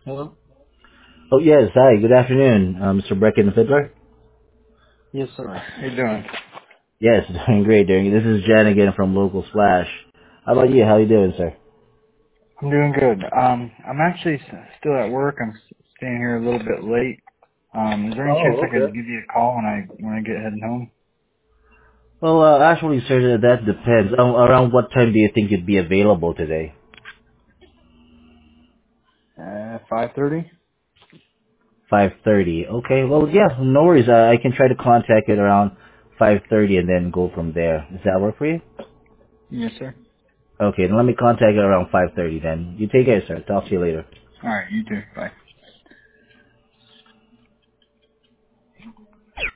Hello? Oh, yes. Hi. Good afternoon, Mr. Brecken Fiddler. Yes, sir. How you doing? Yes, doing great. This is Jen again from Local Splash. How about you? How you doing, sir? I'm doing good. I'm actually still at work. I'm staying here a little bit late. Is there any chance Oh, I could okay. give you a call when I get heading home? Well, actually, sir, that depends. Around what time do you think you'd be available today? 5:30. 5:30. Okay. Well, yeah, no worries. I can try to contact it around 5:30 and then go from there. Does that work for you? Yes, sir. Okay, then let me contact it around 5:30 then. You take care, sir. Talk to you later. All right. You too. Bye.